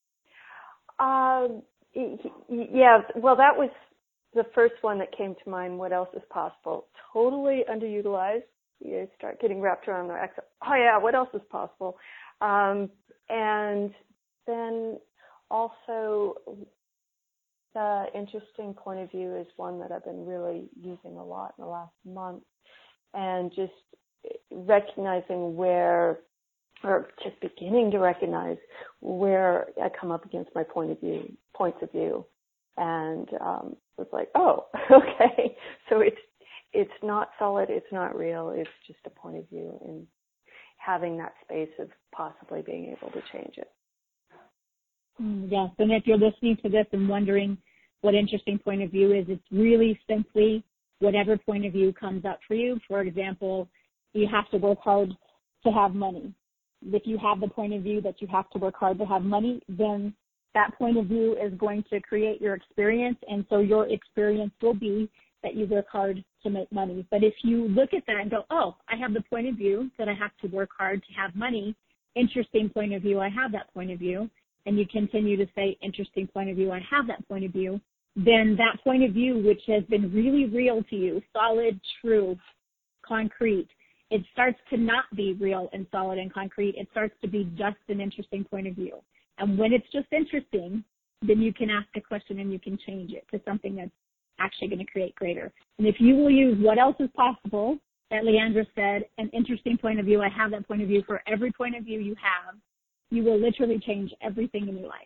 Um, yeah, well, that was the first one that came to mind. What else is possible? Totally underutilized. You start getting wrapped around the Excel. Oh yeah, what else is possible? Um, and then also the interesting point of view is one that I've been really using a lot in the last month, and just recognizing where, or just beginning to recognize where I come up against my point of view, points of view. And um, it's like, oh, okay. So it's it's not solid, it's not real, it's just a point of view, and having that space of possibly being able to change it. Mm, yes, and if you're listening to this and wondering what interesting point of view is, it's really simply whatever point of view comes up for you. For example, you have to work hard to have money. If you have the point of view that you have to work hard to have money, then that point of view is going to create your experience, and so your experience will be that you work hard to make money. But if you look at that and go, oh, I have the point of view that I have to work hard to have money, interesting point of view, I have that point of view, and you continue to say, interesting point of view, I have that point of view, then that point of view, which has been really real to you, solid, true, concrete, it starts to not be real and solid and concrete. It starts to be just an interesting point of view. And when it's just interesting, then you can ask a question and you can change it to something that's actually going to create greater. And if you will use what else is possible, that Leandra said, an interesting point of view, I have that point of view, for every point of view you have, you will literally change everything in your life.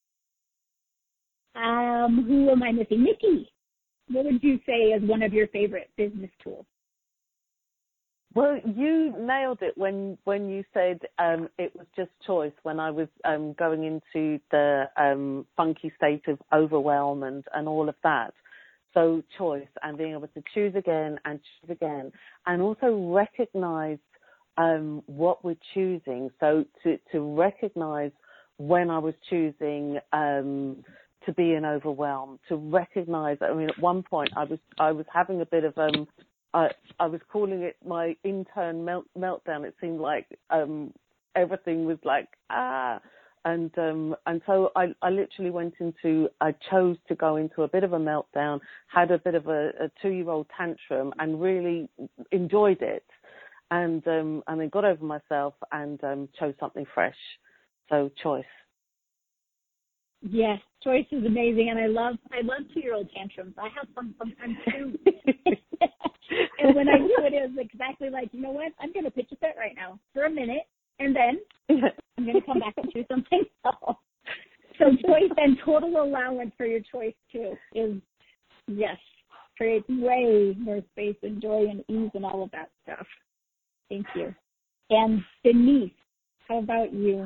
Um, who am I missing? Nikki, what would you say is one of your favorite business tools? Well, you nailed it when when you said um, it was just choice, when I was um, going into the um, funky state of overwhelm and, and all of that. So choice, and being able to choose again and choose again, and also recognize um, what we're choosing. So to, to recognize when I was choosing um, to be in overwhelm, to recognize, I mean, at one point I was I was having a bit of um. I, I was calling it my intern melt, meltdown. It seemed like um, everything was like, ah. And um, and so I, I literally went into, I chose to go into a bit of a meltdown, had a bit of a, a two-year-old tantrum, and really enjoyed it. And, um, and then got over myself and um, chose something fresh. So choice. Yes, choice is amazing. And I love, I love two-year-old tantrums. I have some sometimes too. And when I do, it is exactly like, you know what, I'm going to pitch a fit right now for a minute, and then I'm going to come back and do something else. So choice and total allowance for your choice, too, is, yes, creates way more space and joy and ease and all of that stuff. Thank you. And Denise, how about you?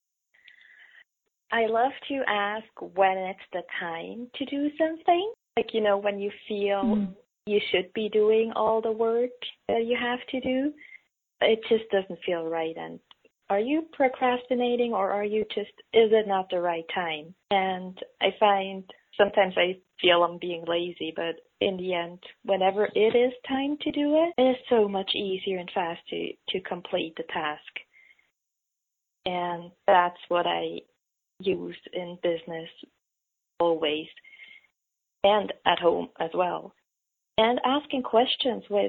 I love to ask when it's the time to do something. Like, you know, when you feel mm. you should be doing all the work that you have to do, it just doesn't feel right. And are you procrastinating, or are you just, is it not the right time? And I find sometimes I feel I'm being lazy, but in the end, whenever it is time to do it, it is so much easier and fast to, to complete the task. And that's what I use in business always, and at home as well. And asking questions with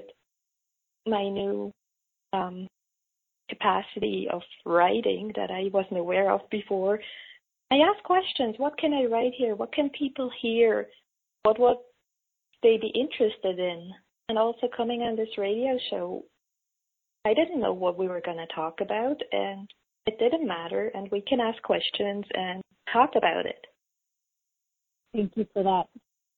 my new um, capacity of writing that I wasn't aware of before. I ask questions. What can I write here? What can people hear? What would they be interested in? And also coming on this radio show, I didn't know what we were going to talk about, and it didn't matter, and we can ask questions and talk about it. Thank you for that.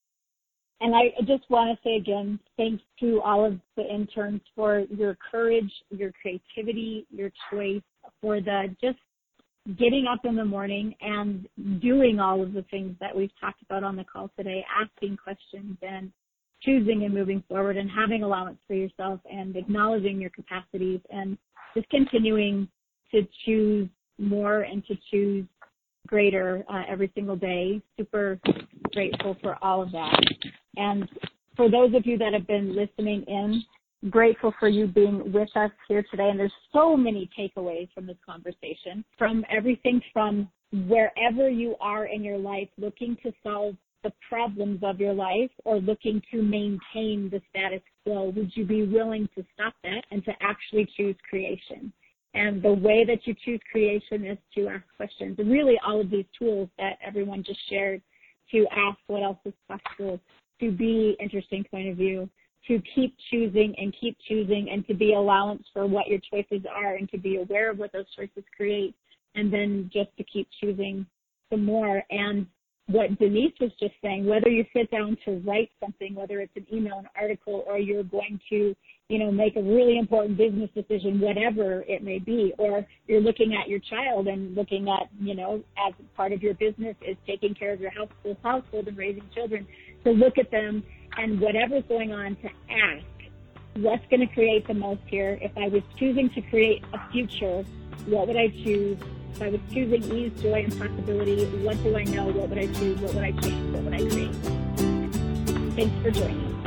And I just want to say again, thanks to all of the interns for your courage, your creativity, your choice, for the just getting up in the morning and doing all of the things that we've talked about on the call today, asking questions and choosing and moving forward and having allowance for yourself and acknowledging your capacities and just continuing to choose more and to choose greater uh, every single day. Super grateful for all of that. And for those of you that have been listening in, grateful for you being with us here today. And there's so many takeaways from this conversation, from everything from wherever you are in your life, looking to solve the problems of your life or looking to maintain the status quo. Would you be willing to stop that and to actually choose creation? And the way that you choose creation is to ask questions. And really all of these tools that everyone just shared, to ask what else is possible, to be interesting point of view, to keep choosing and keep choosing, and to be allowance for what your choices are and to be aware of what those choices create, and then just to keep choosing some more. And what Denise was just saying, whether you sit down to write something, whether it's an email, an article, or you're going to, you know, make a really important business decision, whatever it may be, or you're looking at your child and looking at, you know, as part of your business is taking care of your household, household and raising children, to look at them and whatever's going on, to ask, what's going to create the most here? If I was choosing to create a future, what would I choose? If I was choosing ease, joy, and possibility, what do I know? What would I choose? What would I change? What would I create? Thanks for joining us.